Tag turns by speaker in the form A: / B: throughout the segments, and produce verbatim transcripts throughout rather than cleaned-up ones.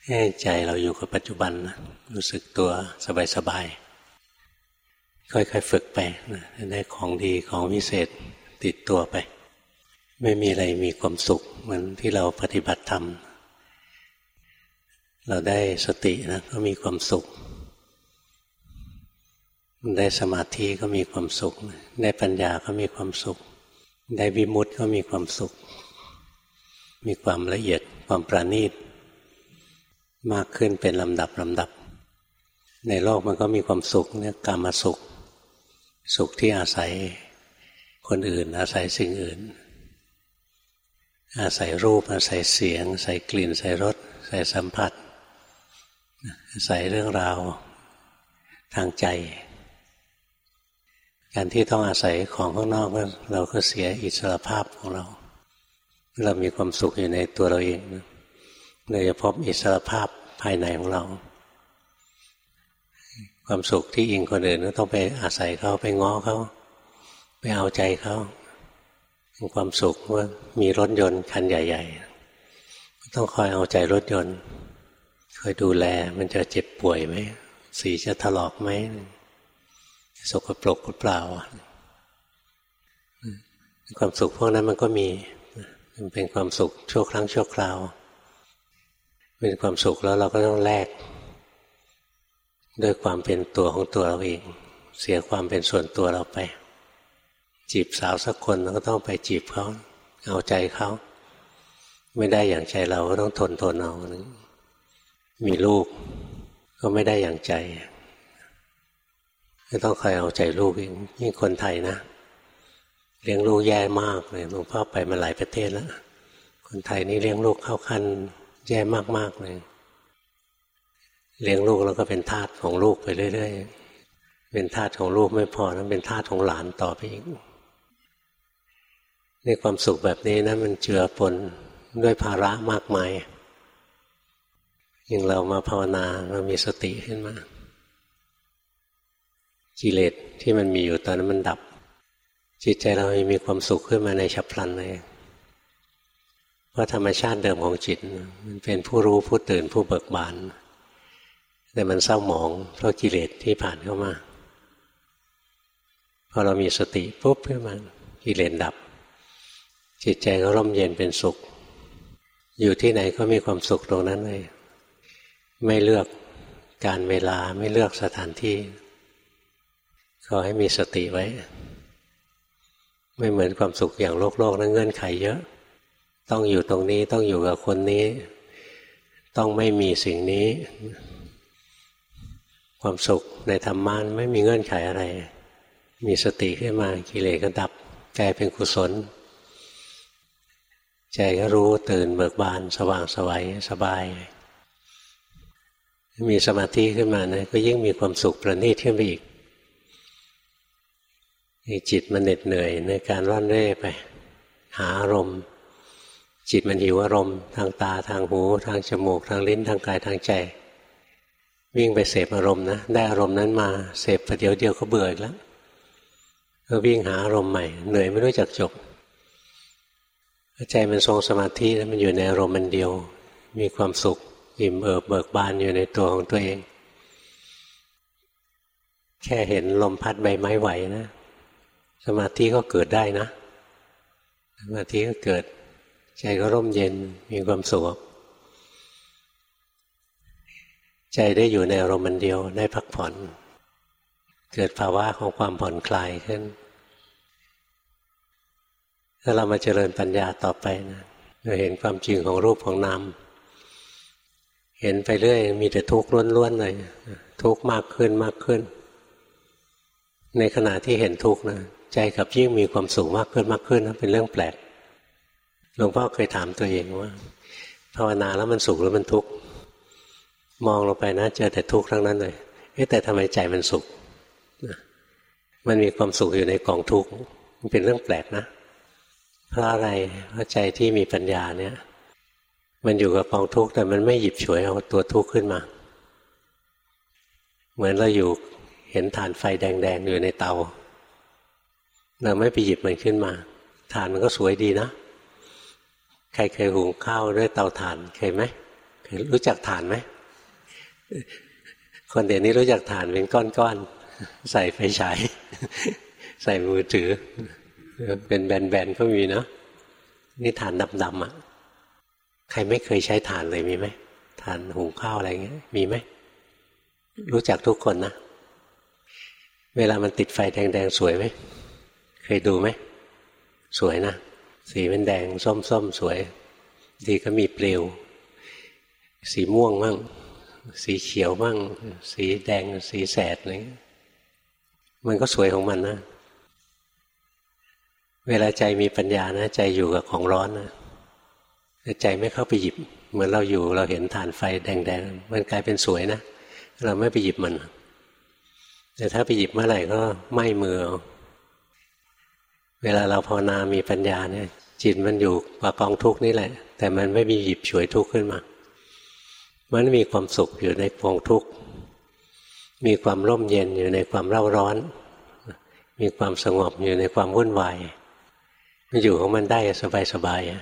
A: ให้ใจเราอยู่กับปัจจุบันนะรู้สึกตัวสบายๆค่อยๆฝึกไปนะได้ของดีของวิเศษติดตัวไปไม่มีอะไรมีความสุขเหมือนที่เราปฏิบัติธรรมเราได้สตินะก็มีความสุขได้สมาธิก็มีความสุขได้ปัญญาก็มีความสุขได้วิมุตติก็มีความสุขมีความละเอียดความประณีตมากขึ้นเป็นลำดับลำดับในโลกมันก็มีความสุขเนี่ยกามสุขสุขที่อาศัยคนอื่นอาศัยสิ่งอื่นอาศัยรูปอาศัยเสียงอาศัยกลิ่นอาศัยรสอาศัยสัมผัสอาศัยเรื่องราวทางใจการที่ต้องอาศัยของข้างนอกเราก็เสียอิสรภาพของเราเรามีความสุขอยู่ในตัวเราเองเราจะพบอิสรภาพภายในของเราความสุขที่อิงคนอื่นก็ต้องไปอาศัยเขาไปง้อเขาไปเอาใจเขาความสุขว่ามีรถยนต์คันใหญ่ๆต้องคอยเอาใจรถยนต์คอยดูแลมันจะเจ็บป่วยไหมสีจะถลอกไหมสกปรกหรือเปล่าความสุขพวกนั้นมันก็มีมันเป็นความสุขชั่วครั้งชั่วคราวเป็นความสุขแล้วเราก็ต้องแลกด้วยความเป็นตัวของตัวเราเองเสียความเป็นส่วนตัวเราไปจีบสาวสักคนเราก็ต้องไปจีบเขาเอาใจเขาไม่ได้อย่างใจเราก็ต้องทนทนเอามีลูกก็ไม่ได้อย่างใจก็ต้องคอยเอาใจลูกเองนี่คนไทยนะเลี้ยงลูกแย่มากเลยหลวงพ่อไปมาหลายประเทศแล้วคนไทยนี่เลี้ยงลูกเข้าขั้นแย่มากๆเลยเลี้ยงลูกแล้วก็เป็นทาสของลูกไปเรื่อยๆเป็นทาสของลูกไม่พอนะเป็นทาสของหลานต่อไปอีกนี่ความสุขแบบนี้นะมันเจือปนด้วยภาระมากมายอย่างเรามาภาวนาเรามีสติขึ้นมากิเลสที่มันมีอยู่ตอนนั้นมันดับจิตใจเรามีความสุขขึ้นมาในฉับพลันเลยเพราะธรรมชาติเดิมของจิตมันเป็นผู้รู้ผู้ตื่นผู้เบิกบานแต่มันเศร้าหมองเพราะกิเลสที่ผ่านเข้ามาพอเรามีสติปุ๊บขึ้นมากิเลสดับจิตใจก็ร่มเย็นเป็นสุขอยู่ที่ไหนก็มีความสุขตรงนั้นเลยไม่เลือกการเวลาไม่เลือกสถานที่ขอให้มีสติไว้ไม่เหมือนความสุขอย่างโลกโลกนั้นเงื่อนไขเยอะต้องอยู่ตรงนี้ต้องอยู่กับคนนี้ต้องไม่มีสิ่งนี้ความสุขในธรรมะไม่มีเงื่อนไขอะไรมีสติขึ้นมากิเลสก็ดับใจเป็นกุศลใจก็รู้ตื่นเบิกบานสว่างไสวสบายมีสมาธิขึ้นมานะก็ยิ่งมีความสุขประณีตขึ้นไปอีกจิตมันเหน็ดเหนื่อยในการร่อนเร่ไปหาอารมณ์จิตมันหิวอารมณ์ทางตาทางหูทางจมูกทางลิ้นทางกายทางใจวิ่งไปเสพอารมณ์นะได้อารมณ์นั้นมาเสพประเดี๋ยวเดียวก็เบื่ออีกแล้วก็วิ่งหาอารมณ์ใหม่เหนื่อยไม่รู้จักจบใจมันทรงสมาธิแล้วมันอยู่ในอารมณ์มันเดียวมีความสุขอิ่มเอิบเบิกบานอยู่ในตัวของตัวเองแค่เห็นลมพัดใบไม้ไหวนะสมาธิก็เกิดได้นะสมาธิก็เกิดใจก็ร่มเย็นมีความสุขใจได้อยู่ในอารมณ์มันเดียวได้พักผ่อนเกิดภาวะของความผ่อนคลายขึ้นถ้าเรามาเจริญปัญญาต่อไปนะเราเห็นความจริงของรูปของนามเห็นไปเรื่อยมีแต่ทุกข์ล้วนๆเลยทุกข์มากขึ้นมากขึ้นในขณะที่เห็นทุกข์นะใจกับยิ่งมีความสุขมากขึ้นมากขึ้นนะเป็นเรื่องแปลกหลวงพ่อเคยถามตัวเองว่าภาวนาแล้วมันสุขหรือมันทุกข์มองลงไปนะเจอแต่ทุกข์ทั้งนั้นเลยเอ๊ะแต่ทำไมใจมันสุขมันมีความสุขอยู่ในกองทุกข์มันเป็นเรื่องแปลกนะเพราะอะไรเพราะใจที่มีปัญญาเนี่ยมันอยู่กับกองทุกข์แต่มันไม่หยิบฉวยเอาตัวทุกข์ขึ้นมาเหมือนเราอยู่เห็นถ่านไฟแดงๆอยู่ในเตาเราไม่ไปหยิบมันขึ้นมาถ่านมันก็สวยดีนะใครเคยหุงข้าวด้วยเตาถ่านเคยไหมเครู้จักถ่านไหมคนเดี๋ยวนี้รู้จักถ่านเป็นก้อนๆใส่ไฟฉายใส่มือถือเป็นแบนๆก็มีเนาะนี่ถ่านดำๆอ่ะใครไม่เคยใช้ถ่านเลยมีไหมถ่านหุงข้าวอะไรเงี้ยมีไหมรู้จักทุกคนนะเวลามันติดไฟแดงๆสวยไหมเคยดูไหมสวยนะสีมันแดงส้มๆสวยดีก็มีเปลวสีม่วงมั่งสีเขียวมั่งสีแดงสีแสดอะไรเงี้ยมันก็สวยของมันนะเวลาใจมีปัญญานะใจอยู่กับของร้อนนะใจไม่เข้าไปหยิบเหมือนเราอยู่เราเห็นฐานไฟแดงๆมันกลายเป็นสวยนะเราไม่ไปหยิบมันแต่ถ้าไปหยิบเมื่อไหร่ก็ไหม้มือเวลาเราภาวนามีปัญญาเนี่ยจิตมันอยู่กับกองทุกข์นี่แหละแต่มันไม่มีหยิบฉวยทุกข์ขึ้นมามันมีความสุขอยู่ในกองทุกข์มีความร่มเย็นอยู่ในความเร่าร้อนมีความสงบอยู่ในความวุ่นวายมันอยู่ของมันได้สบายๆ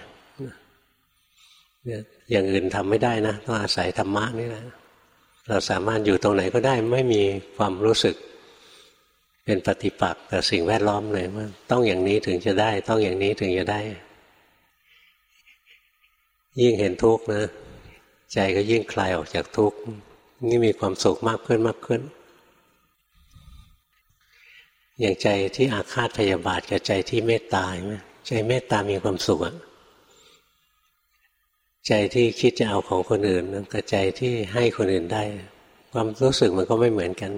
A: อย่างอื่นทำไม่ได้นะต้องอาศัยธรรมะนี่แหละเราสามารถอยู่ตรงไหนก็ได้ไม่มีความรู้สึกเป็นปฏิปักษ์กับสิ่งแวดล้อมเลยว่าต้องอย่างนี้ถึงจะได้ต้องอย่างนี้ถึงจะได้ยิ่งเห็นทุกข์นะใจก็ยิ่งคลายออกจากทุกข์นี่มีความสุขมากขึ้นมากขึ้นอย่างใจที่อาฆาตพยาบาทกับใจที่เมตตาใช่ไหมใจเมตตามีความสุขอะใจที่คิดจะเอาของคนอื่นกับใจที่ให้คนอื่นได้ความรู้สึกมันก็ไม่เหมือนกัน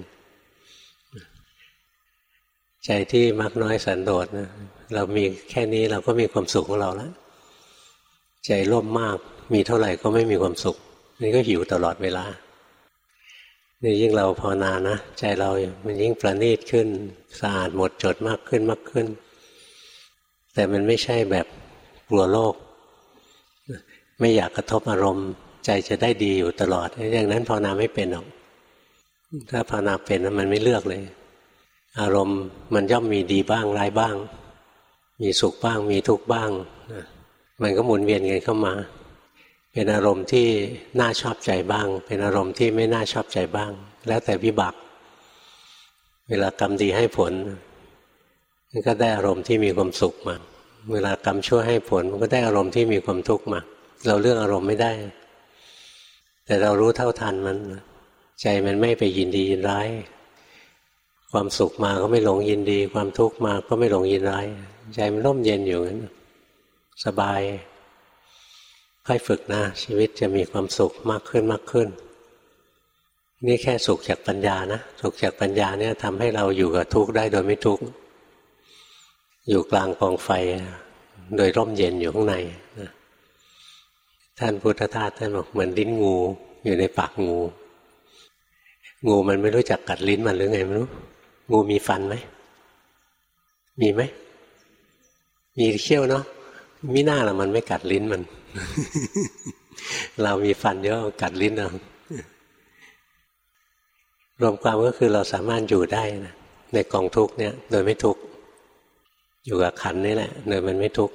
A: ใจที่มักน้อยสันโดษนะเรามีแค่นี้เราก็มีความสุขของเราแล้วใจโลภมากมีเท่าไหร่ก็ไม่มีความสุขนี่ก็หิวตลอดเวลานี่ยิ่งเราภาวนานะใจเรามันยิ่งประณีตขึ้นสะอาดหมดจดมากขึ้นมากขึ้นแต่มันไม่ใช่แบบกลัวโลกไม่อยากกระทบอารมณ์ใจจะได้ดีอยู่ตลอดอย่างนั้นภาวนาไม่เป็นหรอกถ้าภาวนาเป็นมันไม่เลือกเลยอารมณ์มันย่อมมีดีบ้างร้ายบ้างมีสุขบ้างมีทุกข์บ้างมันก็หมุนเวียนกันเข้ามาเป็นอารมณ์ที่น่าชอบใจบ้างเป็นอารมณ์ที่ไม่น่าชอบใจบ้างแล้วแต่วิบากเวลากรรมดีให้ผลมันก็ได้อารมณ์ที่มีความสุขมาเวลากรรมชั่วให้ผลมันก็ได้อารมณ์ที่มีความทุกข์มาเราเลือกอารมณ์ไม่ได้แต่เรารู้เท่าทันมันใจมันไม่ไปยินดียินร้ายความสุขมาก็ไม่หลงยินดีความทุกข์มาก็ไม่หลงยินร้ายใจมันร่มเย็นอยู่งั้นสบายค่อยฝึกนะชีวิตจะมีความสุขมากขึ้นมากขึ้นนี่แค่สุขจากปัญญานะสุขจากปัญญาเนี่ยทำให้เราอยู่กับทุกข์ได้โดยไม่ทุกข์อยู่กลางกองไฟโดยร่มเย็นอยู่ข้างในนะท่านพุทธทาสท่านบอกเหมือนลิ้นงูอยู่ในปากงูงูมันไม่รู้จักกัดลิ้นมันหรือไงไม่รู้งูมีฟันไหมมีไหมมีเขี้ยวเนาะมิน่าละมันไม่กัดลิ้นมัน เรามีฟันเยอะกัดลิ้นเอารวมความก็คือเราสามารถอยู่ได้นะในกองทุกข์เนี่ยโดยไม่ทุกข์อยู่กับขันนี่แหละโดยมันไม่ทุกข์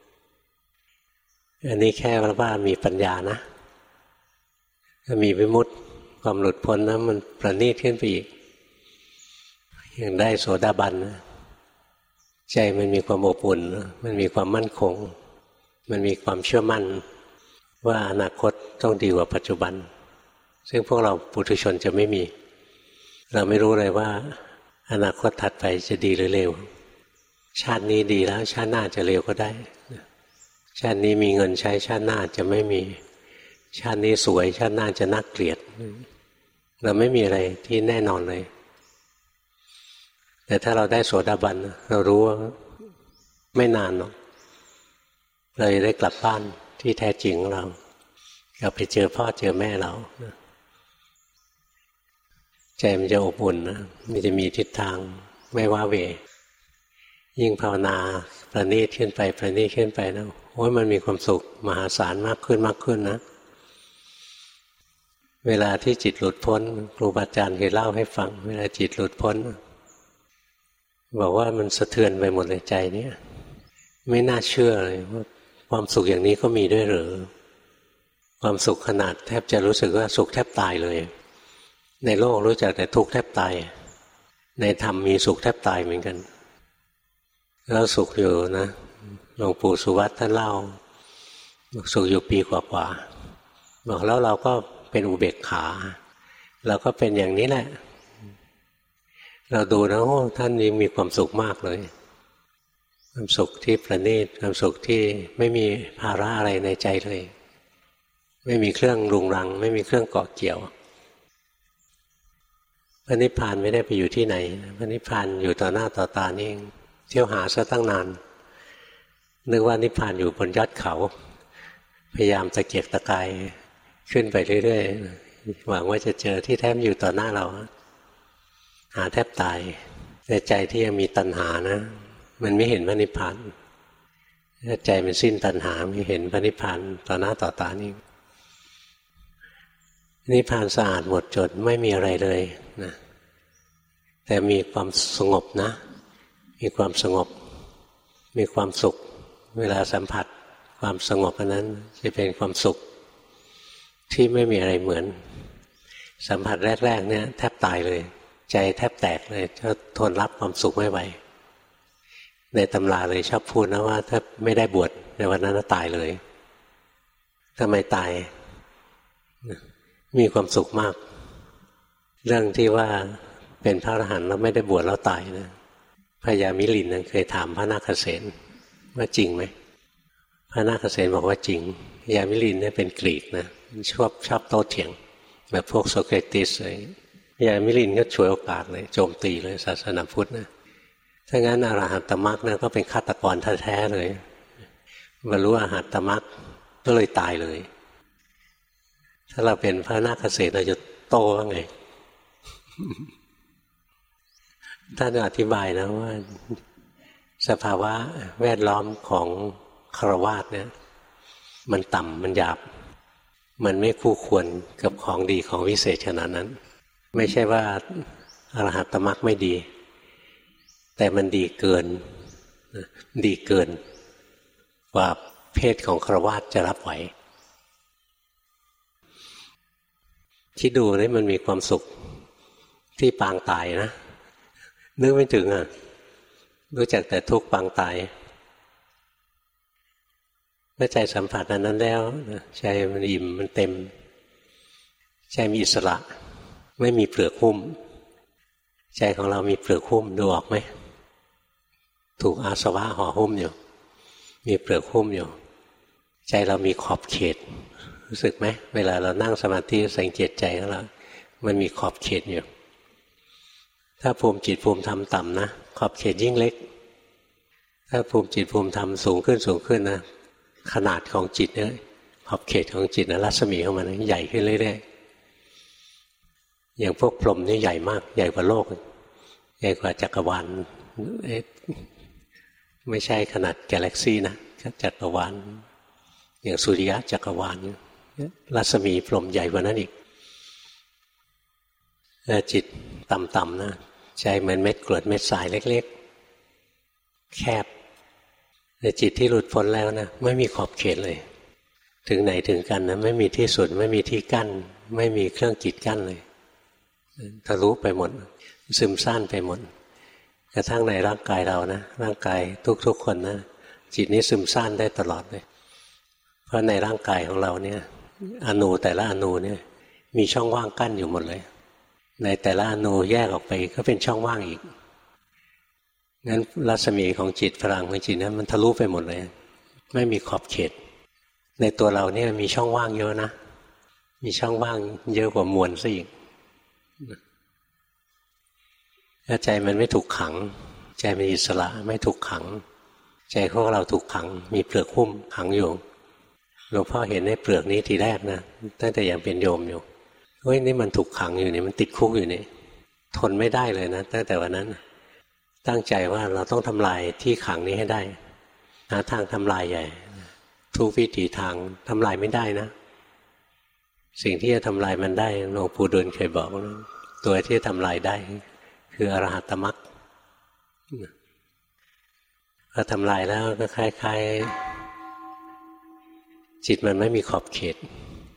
A: อันนี้แค่ว่ามีปัญญานะถ้ามีวิมุตติความหลุดพ้นนะมันประณีตขึ้นไปอีกอย่างได้โสดาบันนะใจมันมีความอบอุ่นมันมีความมั่นคงมันมีความเชื่อมั่นว่าอนาคตต้องดีกว่าปัจจุบันซึ่งพวกเราปุถุชนจะไม่มีเราไม่รู้เลยว่าอนาคตถัดไปจะดีหรือเลวชาตินี้ดีแล้วชาติหน้าจะเลวก็ได้ชาตินี้มีเงินใช้ชาติหน้าจะไม่มีชาตินี้สวยชาติหน้าจะน่าเกลียดเราไม่มีอะไรที่แน่นอนเลยแต่ถ้าเราได้โสดาบันเรารู้ว่าไม่นานหรอกเราจะได้กลับบ้านที่แท้จริงของเรากลับไปเจอพ่อเจอแม่เราใจมันจะอบอุ่นนะมันจะมีทิศทางไม่ว้าเหวยิ่งภาวนาประณีตขึ้นไปประณีตขึ้นไปนะโอ้ยมันมีความสุขมหาศาลมากขึ้นมากขึ้นนะเวลาที่จิตหลุดพ้นครูบาอาจารย์เคยเล่าให้ฟังเวลาจิตหลุดพ้นบอกว่ามันสะเทือนไปหมดเลยใจเนี่ยไม่น่าเชื่อเลยว่าความสุขอย่างนี้ก็มีด้วยหรือความสุขขนาดแทบจะรู้สึกว่าสุขแทบตายเลยในโลกรู้จักแต่ทุกข์แทบตายในธรรมมีสุขแทบตายเหมือนกันแล้วสุขอยู่นะหลวงปู่สุวัตท่านเล่าสุขอยู่ปีกว่าๆบอกแล้วเราก็เป็นอุเบกขาเราก็เป็นอย่างนี้แหละเราดูนะโอ้ท่านนี้มีความสุขมากเลยความสุขที่ประณีตความสุขที่ไม่มีภาระอะไรในใจเลยไม่มีเครื่องรุงรังไม่มีเครื่องเกาะเกี่ยวพระนิพพานไม่ได้ไปอยู่ที่ไหนพระนิพพานอยู่ต่อหน้าต่อตานี่เองเที่ยวหาซะตั้งนานนึกว่านิพพานอยู่บนยอดเขาพยายามตะเกียกตะกายขึ้นไปเรื่อยๆหวังว่าจะเจอที่แท้อยู่ต่อหน้าเราหาแทบตายแต่ใจที่ยังมีตัณหานะมันไม่เห็นพระนิพพานถ้าใจมันสิ้นตัณหาไม่เห็นพระนิพพานต่อหน้าต่อตานี่นิพพานสะอาดหมดจดไม่มีอะไรเลยนะแต่มีความสงบนะมีความสงบมีความสุขเวลาสัมผัสความสงบอันนั้นจะเป็นความสุขที่ไม่มีอะไรเหมือนสัมผัสแรกๆเนี่ยแทบตายเลยใจแทบแตกเลยจะทนรับความสุขไม่ไหวในตำราเลยชอบพูดนะว่าถ้าไม่ได้บวชในวันนั้นตายเลยทำไมตายมีความสุขมากเรื่องที่ว่าเป็นพระอรหันต์แล้วไม่ได้บวชแล้วตายนะพญามิลินเคยถามพระนาคเษนว่าจริงไหมพระนาคเษนบอกว่าจริงพญามิลินเนี่ยเป็นกรีกนะชอบชอบโต้เถียงแบบพวกโสเครติสเลยพญามิลินก็ฉวยโอกาสเลยโจมตีเลยศาสนาพุทธนะถ้างั้นอรหัตตมรรคนะก็เป็นฆาตกรแท้ๆเลยบรรลุอรหัตตมรรคก็เลยตายเลยถ้าเราเป็นพระนาคเษนเราจะโต้ว่าไง ท่านอธิบายนะว่าสภาวะแวดล้อมของฆราวาสเนี่ยมันต่ำมันหยาบมันไม่คู่ควรกับของดีของวิเศษขนาดนั้นไม่ใช่ว่าอรหัตตมรรคไม่ดีแต่มันดีเกินดีเกินกว่าเพศของฆราวาสจะรับไหวคิดดูนี่มันมีความสุขที่ปางตายนะนึกไม่ถึงอ่ะรู้จักแต่ทุกข์ปางตายเมื่อใจสัมผัสอันนั้นแล้วใจมันอิ่มมันเต็มใจมีอิสระไม่มีเปลือกหุ้มใจของเรามีเปลือกหุ้มดูออกไหมถูกอาสวะห่อหุ้มอยู่มีเปลือกหุ้มอยู่ใจเรามีขอบเขตรู้สึกไหมเวลาเรานั่งสมาธิสังเกตใจของเรามันมีขอบเขตอยู่ถ้าภูมิจิตภูมิธรรมต่ำนะขอบเขตยิ่งเล็กถ้าภูมิจิตภูมิธรรมสูงขึ้นสูงขึ้นนะขนาดของจิตเนี่ยขอบเขตของจิตนะรัศมีของมันใหญ่ขึ้นเรื่อยๆอย่างพวกพรหมนี่ใหญ่มากใหญ่กว่าโลกใหญ่กว่าจักรวาลไม่ใช่ขนาดกาแล็กซี่นะจักรวาลอย่างสุริยะจักรวาลรัศมีพรหมใหญ่กว่านั้นอีกแต่จิตต่ำๆนะใจเหมือนเม็ดกรวดเม็ดทรายเล็กๆแคบแต่จิตที่หลุดพ้นแล้วนะไม่มีขอบเขตเลยถึงไหนถึงกันนะไม่มีที่สุดไม่มีที่กั้นไม่มีเครื่องกีดกั้นเลยทะลุไปหมดซึมซ่านไปหมดกระทั่งในร่างกายเรานะร่างกายทุกๆคนนะจิตนี้ซึมซ่านได้ตลอดเลยเพราะในร่างกายของเราเนี่ยอนูแต่ละอนูเนี่ยมีช่องว่างกั้นอยู่หมดเลยในแต่ละอนูแยกออกไปก็เป็นช่องว่างอีกงั้นรัศมีของจิตพลังของจิตนั้นมันทะลุไปหมดเลยไม่มีขอบเขตในตัวเราเนี่ยมีช่องว่างเยอะนะมีช่องว่างเยอะกว่ามวลซะอีกถ้าใจมันไม่ถูกขังใจมันอิสระไม่ถูกขังใจของเราถูกขังมีเปลือกหุ้มขังอยู่หลวงพ่อเห็นในเปลือกนี้ทีแรกนะตั้งแต่ยังเป็นโยมอยู่เฮ้ยนี่มันถูกขังอยู่นี่มันติดคุกอยู่นี่ทนไม่ได้เลยนะตั้งแต่วันนั้นตั้งใจว่าเราต้องทำลายที่ขังนี้ให้ได้หาทางทำลายใหญ่ทุกวิถีทางทำลายไม่ได้นะสิ่งที่จะทำลายมันได้หลวงปู่ดูลย์เคยบอกนะตัวที่จะทำลายได้คืออรหัตตมรรคพอทำลายแล้วก็คล้ายๆจิตมันไม่มีขอบเขต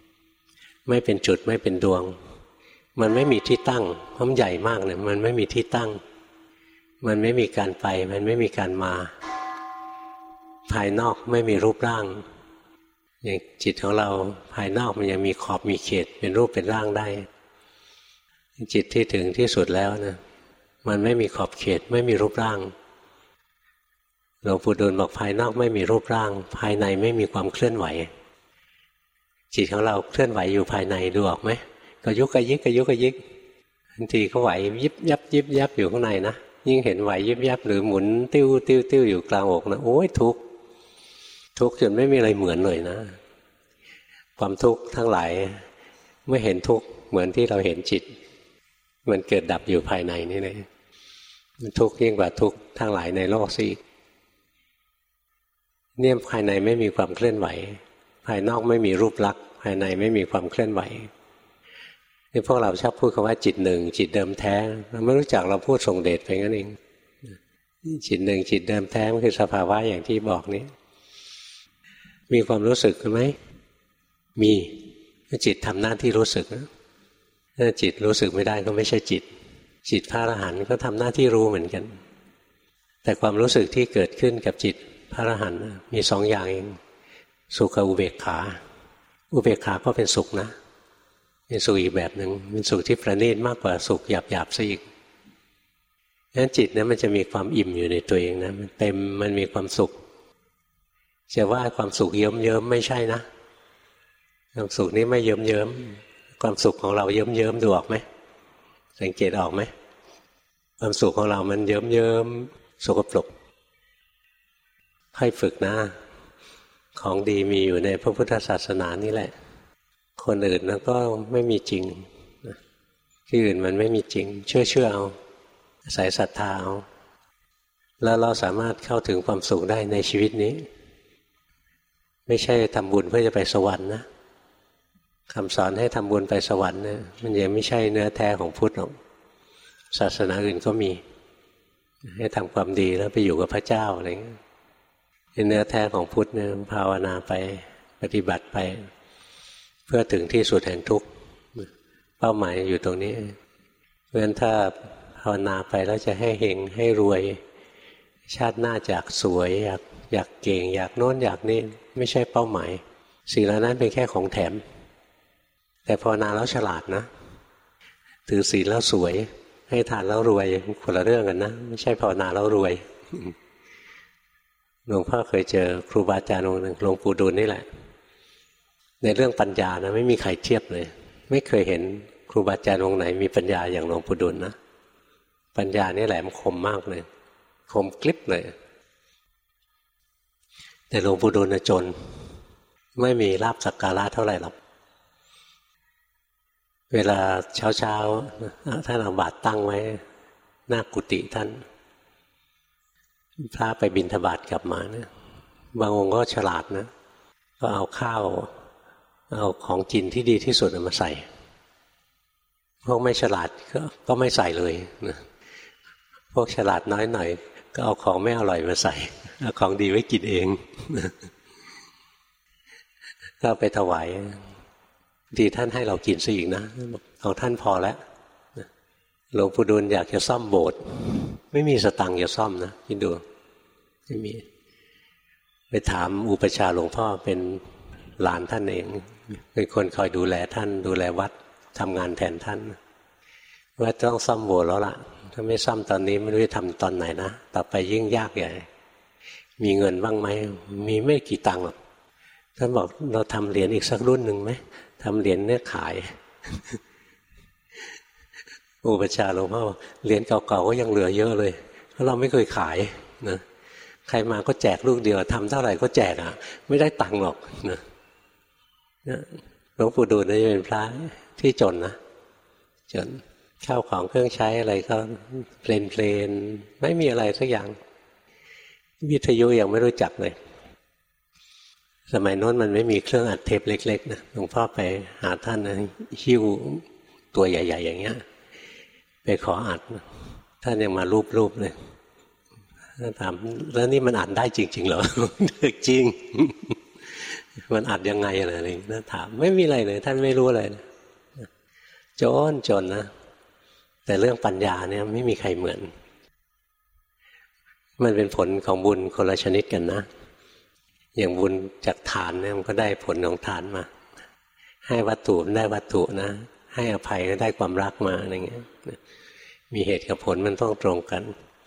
A: ไม่เป็นจุดไม่เป็นดวงมันไม่มีที่ตั้งเพราะมันใหญ่มากเนี่ยมันไม่มีที่ตั้งมันไม่มีการไปมันไม่มีการมาภายนอกไม่มีรูปร่างอย่างจิตของเราภายนอกมันยังมีขอบมีเขตเป็นรูปเป็นร่างได้จิตที่ถึงที่สุดแล้วนะมันไม่มีขอบเขตไม่มีรูปร่างหลวงปู่ดูลบอกภายนอกไม่มีรูปร่างภายในไม่มีความเคลื่อนไหวจิตของเราเคลื่อนไหวอยู่ภายในดูออกไหมก็ยุกกระยิกกระยุกกระยิกบางทีก็ไหวยิบยับยิบยับอยู่ข้างในนะยิ่งเห็นไหวยิบยับหรือหมุนติ้วติ้วติ้วอยู่กลางอกนะโอ้ยทุกข์ทุกข์จนไม่มีอะไรเหมือนเลยนะความทุกข์ทั้งหลายไม่เห็นทุกข์เหมือนที่เราเห็นจิตมันเกิดดับอยู่ภายในนี่เลยมันทุกข์ยิ่งกว่าทุกข์ทั้งหลายในโลกสิเนี่ยภายในไม่มีความเคลื่อนไหวภายนอกไม่มีรูปลักษณ์ภายในไม่มีความเคลื่อนไหวนี่พวกเราชอบพูดคำว่าจิตหนึ่งจิตเดิมแท้เราไม่รู้จักเราพูดส่งเดชไปงั้นเองจิตหนึ่งจิตเดิมแท้มันคือสภาวะอย่างที่บอกนี้มีความรู้สึกไหมมีจิตทำหน้าที่รู้สึกนะถ้าจิตรู้สึกไม่ได้ก็ไม่ใช่จิตจิตพระอรหันต์ก็ทำหน้าที่รู้เหมือนกันแต่ความรู้สึกที่เกิดขึ้นกับจิตพระอรหันต์มีสองอย่างเองสุขกับอุเบกขาอุเบกขาก็เป็นสุขนะเป็นสุขอีกแบบหนึ่งเป็นสุขที่ประณีตมากกว่าสุขหยาบๆซะอีกงั้นจิตเนี่ยมันจะมีความอิ่มอยู่ในตัวเองนะมันเต็มมันมีความสุขจะว่าความสุขเยิ้มๆไม่ใช่นะความสุขนี้ไม่เยิ้มๆความสุขของเราเยิ้มๆดูออกไหมสังเกตออกไหมความสุขของเรามันเยิ้มๆสกปรกให้ฝึกนะของดีมีอยู่ในพระพุทธศาสนานี่แหละคนอื่นนะก็ไม่มีจริงที่อื่นมันไม่มีจริงเชื่อเชื่อเอาอาศัยศรัทธาเอาแล้วเราสามารถเข้าถึงความสุขได้ในชีวิตนี้ไม่ใช่ทำบุญเพื่อจะไปสวรรค์นะคำสอนให้ทำบุญไปสวรรค์เนี่ยมันยังไม่ใช่เนื้อแท้ของพุทธหรอกศาสนาอื่นก็มีให้ทำความดีแล้วไปอยู่กับพระเจ้าอะไรเงี้ยเนื้อแท้ของพุทธเนี่ยภาวนาไปปฏิบัติไปเพื่อถึงที่สุดแห่งทุกข์เป้าหมายอยู่ตรงนี้เพราะฉะนั้นถ้าภาวนาไปแล้วจะให้เฮงให้รวยชาติหน้าจากสวยอยากอยากเก่งอยากโน้นอยากนี่ไม่ใช่เป้าหมายสิ่งเหล่านั้นเป็นแค่ของแถมแต่ภาวนาแล้วฉลาดนะถือศีลแล้วสวยให้ทานแล้วรวยคนละเรื่องกันนะไม่ใช่ภาวนาแล้วรวยหลวงพ่อเคยเจอครูบาอาจารย์องค์หนึ่งหลวงปู่ดูลนี่แหละในเรื่องปัญญานะไม่มีใครเทียบเลยไม่เคยเห็นครูบาอาจารย์องค์ไหนมีปัญญาอย่างหลวงปู่ดูลนะปัญญานี่แหลมคมมากเลยคมกลิบเลยแต่หลวงปู่ดูลจนไม่มีลาภสักการะเท่าไหร่หรอกเวลาเช้าเช้าท่านเอาบาตรตั้งไว้หน้ากุฏิท่านพระไปบิณฑบาตกลับมาเนี่ยบางองค์ก็ฉลาดนะก็เอาข้าวเอาของกินที่ดีที่สุดมาใส่พวกไม่ฉลาดก็ก็ไม่ใส่เลยนะพวกฉลาดน้อยหน่อยก็เอาของไม่อร่อยมาใส่เอาของดีไว้กินเองก็ไปถวายดีท่านให้เรากินซะอีกนะของท่านพอแล้วหลวงปู่ดูลอยากจะซ่อมโบสถ์ไม่มีสตังค์จะซ่อมนะคิดดูไม่มีไปถามอุปชาหลวงพ่อเป็นหลานท่านเองเป็นคนคอยดูแลท่านดูแลวัดทำงานแทนท่านว่าต้องซ่อมโบสถ์แล้วล่ะถ้าไม่ซ่อมตอนนี้ไม่รู้จะทำตอนไหนนะต่อไปยิ่งยากใหญ่มีเงินบ้างไหมมีไม่กี่ตังค์หรอกท่านบอกเราทำเหรียญอีกสักรุ่นหนึ่งไหมทำเหรียญเนี่ยขายอุปชาหลวงพ่อเหรียญเก่าๆก็ยังเหลือเยอะเลยเพราะเราไม่เคยขายนะใครมาก็แจกลูกเดียวทำเท่าไหร่ก็แจกอ่ะไม่ได้ตังค์หรอกนะหลวงปู่ดูลนี่เป็นพระที่จนนะจนข้าวของเครื่องใช้อะไรก็เพลนเพลนไม่มีอะไรสักอย่างวิทยุยังไม่รู้จักเลยสมัยโน้นมันไม่มีเครื่องอัดเทปเล็กๆนะหลวงพ่อไปหาท่านนะหิ้วตัวใหญ่ๆอย่างเงี้ยไปขออัดท่านยังมารูปๆเลยท่านถามแล้วนี่มันอัดได้จริงๆเหรอจริงมันอัดยังไงอะไรอะไรนั่นถามไม่มีอะไรเลยท่านไม่รู้เลยจนจนนะแต่เรื่องปัญญาเนี่ยไม่มีใครเหมือนมันเป็นผลของบุญคนละชนิดกันนะอย่างบุญจากฐานเนี่ยมันก็ได้ผลของฐานมาให้วัตถุได้วัตถุนะให้อภัยก็ได้ความรักมาอะไรเงี้ยมีเหตุกับผลมันต้องตรงกัน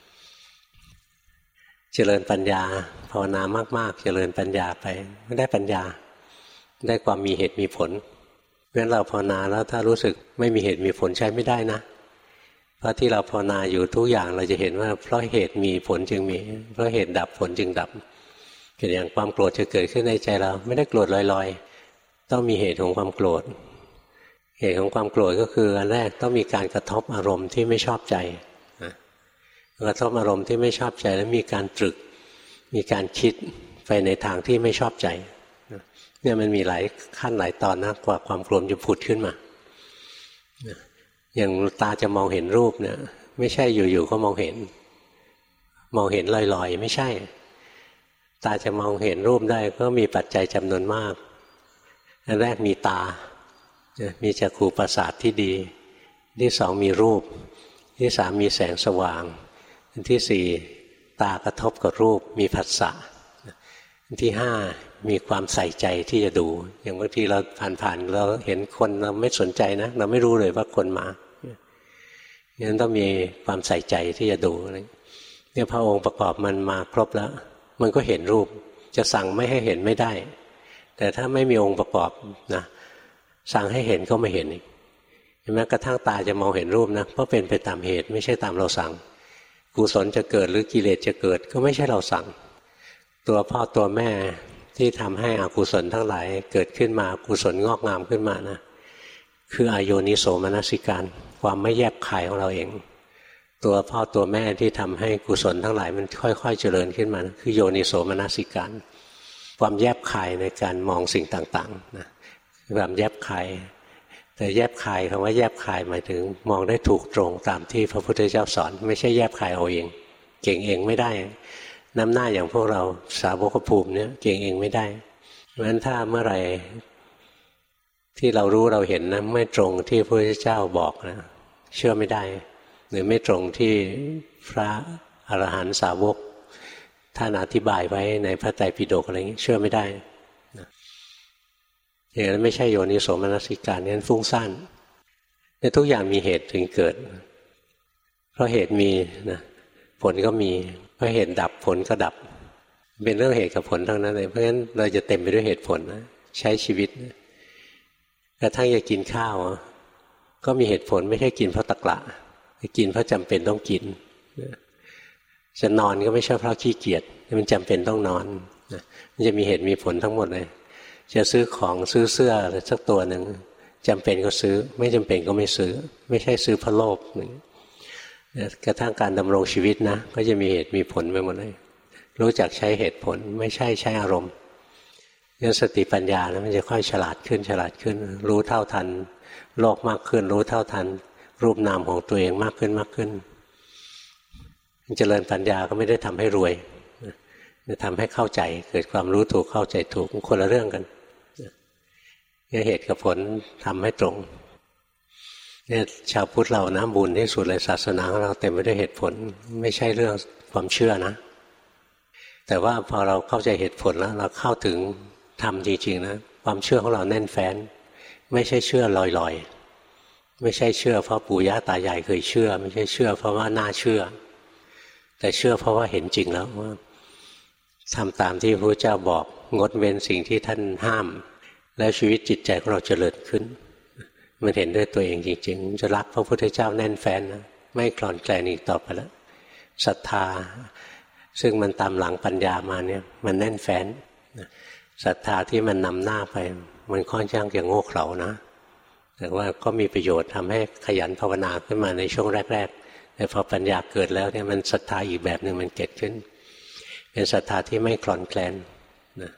A: เจริญปัญญาภาวนามากๆเจริญปัญญาไปไม่ได้ปัญญาได้ความมีเหตุมีผลเพราะฉะนั้นเราภาวนาแล้วถ้ารู้สึกไม่มีเหตุมีผลใช้ไม่ได้นะเพราะที่เราภาวนาอยู่ทุกอย่างเราจะเห็นว่าเพราะเหตุมีผลจึงมีเพราะเหตุดับผลจึงดับอย่างความโกรธจะเกิดขึ้นในใจเราไม่ได้โกรธลอยๆต้องมีเหตุของความโกรธเหตุของความโกรธก็คืออันแรกต้องมีการกระทบอารมณ์ที่ไม่ชอบใจกระทบอารมณ์ที่ไม่ชอบใจแล้วมีการตรึกมีการคิดไปในทางที่ไม่ชอบใจเนี่ยมันมีหลายขั้นหลายตอนนะกว่าความโกรธจะผุดขึ้นมาอย่างตาจะมองเห็นรูปเนี่ยไม่ใช่อยู่ๆก็มองเห็นมองเห็นลอยๆไม่ใช่ตาจะมองเห็นรูปได้ก็มีปัจจัยจำนวนมากอันแรกมีตามีจักขุประสาทที่ดีที่สองมีรูปที่สามมีแสงสว่างอันที่สี่ตากระทบกับรูปมีผัสสะอันที่ห้ามีความใส่ใจที่จะดูอย่างบางทีเราผ่านๆเราเห็นคนเราไม่สนใจนะเราไม่รู้เลยว่าคนมางั้นต้องมีความใส่ใจที่จะดูเนี่ยพระองค์ประกอบมันมาครบแล้วมันก็เห็นรูปจะสั่งไม่ให้เห็นไม่ได้แต่ถ้าไม่มีองค์ประกอบนะสั่งให้เห็นก็ไม่เห็นอีกแม้กระทั่งตาจะมองเห็นรูปนะเพราะเป็นไปตามเหตุไม่ใช่ตามเราสั่งกุศลจะเกิดหรือกิเลสจะเกิดก็ไม่ใช่เราสั่งตัวพ่อตัวแม่ที่ทำให้อกุศลทั้งหลายเกิดขึ้นมากุศลงอกงามขึ้นมานะคืออโยนิโสมนสิการความไม่แยบคายของเราเองตัวพ่อตัวแม่ที่ทำให้กุศลทั้งหลายมันค่อยๆเจริญขึ้นมานะคือโยนิโสมนสิการความแยบคายในการมองสิ่งต่างๆนะความแยบคายแต่แยบคายคำว่าแยบคายหมายถึงมองได้ถูกตรงตามที่พระพุทธเจ้าสอนไม่ใช่แยบคายเอาเองเก่งเองไม่ได้น้ำหน้าอย่างพวกเราสาวกภูมิเนี่ยเก่งเองไม่ได้เพราะฉะนั้นถ้าเมื่อไหร่ที่เรารู้เราเห็นนะไม่ตรงที่พระพุทธเจ้าบอกนะเชื่อไม่ได้หรือไม่ตรงที่พระอรหันตสาวกท่านอธิบายไว้ในพระไตรปิฎกอะไรอย่างนี้เชื่อไม่ได้นะอย่างนั้นไม่ใช่โยนิโสมนสิการนั้นฟุ้งซ่านในทุกอย่างมีเหตุถึงเกิดเพราะเหตุมีนะผลก็มีเพราะเหตุดับผลก็ดับเป็นเรื่องเหตุกับผลทั้งนั้นเลยเพราะฉะนั้นเราจะเต็มไปด้วยเหตุผลนะใช้ชีวิตกระทั่งจะกินข้าวก็มีเหตุผลไม่ใช่กินเพราะตะกละกินเพราะจำเป็นต้องกินจะนอนก็ไม่ใช่เพราะขี้เกียจมันจำเป็นต้องนอนมันจะมีเหตุมีผลทั้งหมดเลยจะซื้อของซื้อเสื้อสักตัวหนึ่งจำเป็นก็ซื้อไม่จำเป็นก็ไม่ซื้อไม่ใช่ซื้อเพราะโลภกระทั่งการดำรงชีวิตนะก็จะมีเหตุมีผลไปหมดเลยรู้จักใช้เหตุผลไม่ใช่ใช้อารมณ์งั้นสติปัญญานะมันจะค่อยฉลาดขึ้นฉลาดขึ้นรู้เท่าทันโลกมากขึ้นรู้เท่าทันรูปนามของตัวเองมากขึ้นมากขึ้นเจริญปัญญาก็ไม่ได้ทำให้รวยจะทำให้เข้าใจเกิดความรู้ถูกเข้าใจถูกคนละเรื่องกันเนี่ยเหตุกับผลทำให้ตรงเนี่ยชาวพุทธเรานะบุญที่สุดเลยศาสนาของเราเต็มไปด้วยเหตุผลไม่ใช่เรื่องความเชื่อนะแต่ว่าพอเราเข้าใจเหตุผลแล้วเราเข้าถึงธรรมจริงๆนะความเชื่อของเราแน่นแฟ้นไม่ใช่เชื่อลอยๆไม่ใช่เชื่อเพราะปู่ย่าตายายเคยเชื่อไม่ใช่เชื่อเพราะว่าน่าเชื่อแต่เชื่อเพราะว่าเห็นจริงแล้วว่าทำตามที่พระพุทธเจ้าบอกงดเว้นสิ่งที่ท่านห้ามแล้วชีวิตจิตใจของเราเจริญขึ้นมันเห็นด้วยตัวเองจริงๆจะรักพระพุทธเจ้าแน่นแฟ้นนะไม่คลอนแคลนอีกต่อไปแล้วศรัทธาซึ่งมันตามหลังปัญญามาเนี่ยมันแน่นแฟ้นศรัทธาที่มันนำหน้าไปมันค่อนข้างจะโง่เขลานะแต่ว่าก็มีประโยชน์ทำให้ขยันภาวนาขึ้นมาในช่วงแรกๆแต่พอปัญญาเกิดแล้วเนี่ยมันศรัทธาอีกแบบหนึ่งมันเกิดขึ้นเป็นศรัทธาที่ไม่คลอนแคลนนะ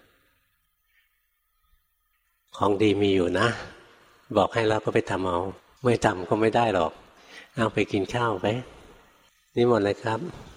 A: ของดีมีอยู่นะบอกให้แล้วก็ไปทำเอาไม่ทำก็ไม่ได้หรอกเอาไปกินข้าวไปนี่หมดเลยครับ